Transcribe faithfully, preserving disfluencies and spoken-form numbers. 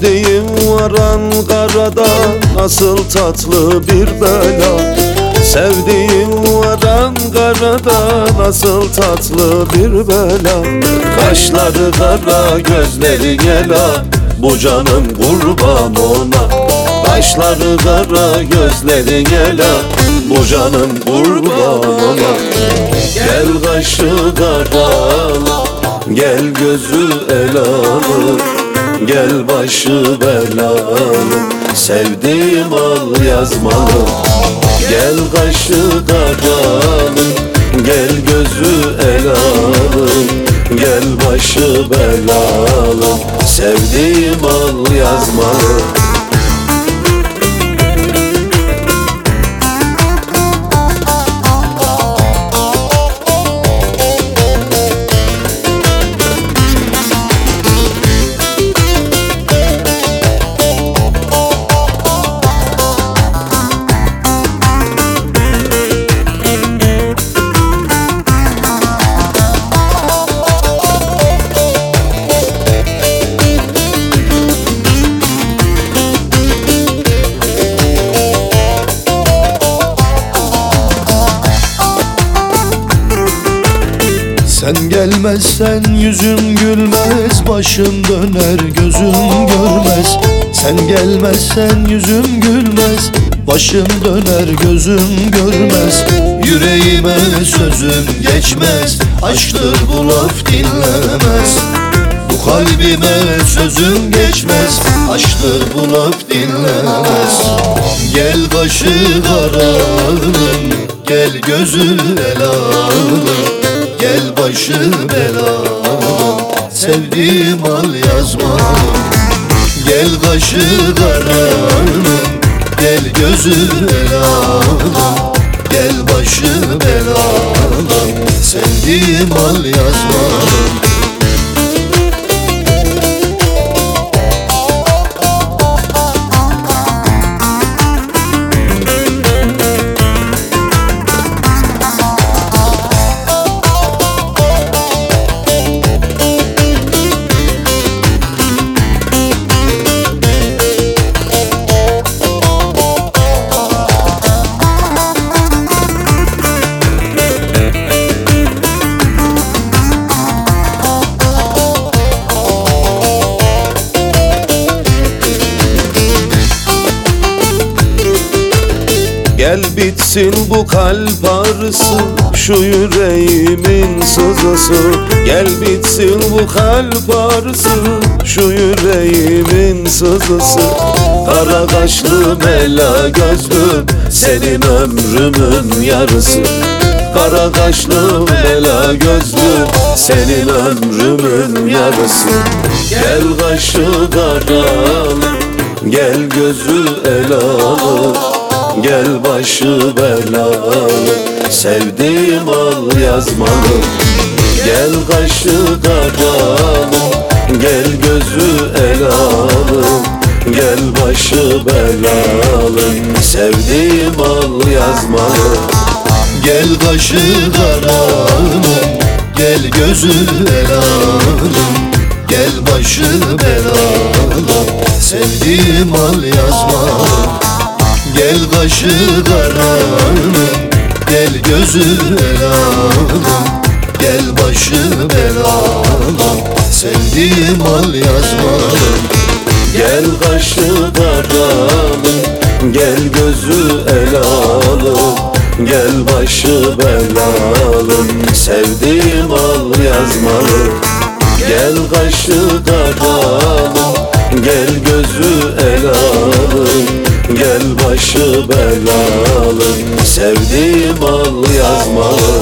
Sevdiğim var Ankara'da, nasıl tatlı bir bela. Sevdiğim var Ankara'da, nasıl tatlı bir bela. Kaşları kara, gözleri yela, bu canım kurban ona. Kaşları kara, gözleri yela, bu canım kurban ona. Gel kaşı karalı, gel gözü elalı, gel başı belalı, sevdiğim al yazmalı. Gel kaşı karalı, gel gözü elalı, gel başı belalı, sevdiğim al yazmalı. Sen gelmezsen yüzüm gülmez, başım döner gözüm görmez. Sen gelmezsen yüzüm gülmez, başım döner gözüm görmez. Yüreğime sözüm geçmez, aşktır bu laf dinlemez. Bu kalbime sözüm geçmez, aşktır bu laf dinlemez. Gel başı karalım, gel gözü elalım, gel başı belalım, sevdiğim al yazmalım. Gel başı karalım, gel gözü elalım, gel başı belalım, sevdiğim al yazmalım. Gel bitsin bu kalp ağrısı, şu yüreğimin sızısı. Gel bitsin bu kalp ağrısı, şu yüreğimin sızısı. Kara kaşlı mela gözlüm, senin ömrümün yarısı. Kara kaşlı mela gözlüm, senin ömrümün yarısı. Gel kaşı karalı, gel gözü elalı, gel başı belalı, sevdiğim al yazmalı. Gel kaşı karalı, gel gözü elalı, gel başı belalı, sevdiğim al yazmalı. Gel kaşı karalım, gel gözü elalım, gel başı belalım, sevdiğim al yazmalım. Gel kaşı karalım, gel gözü elalım, gel başı belalım, sevdiğim al yazmalım. Gel kaşı karalı, gel gözü elalı, gel başı belalı, sevdiğim al yazmalı. Gel kaşı karalı, gel gözü elalı, gel başı belalı, sevdiğim al yazmalı.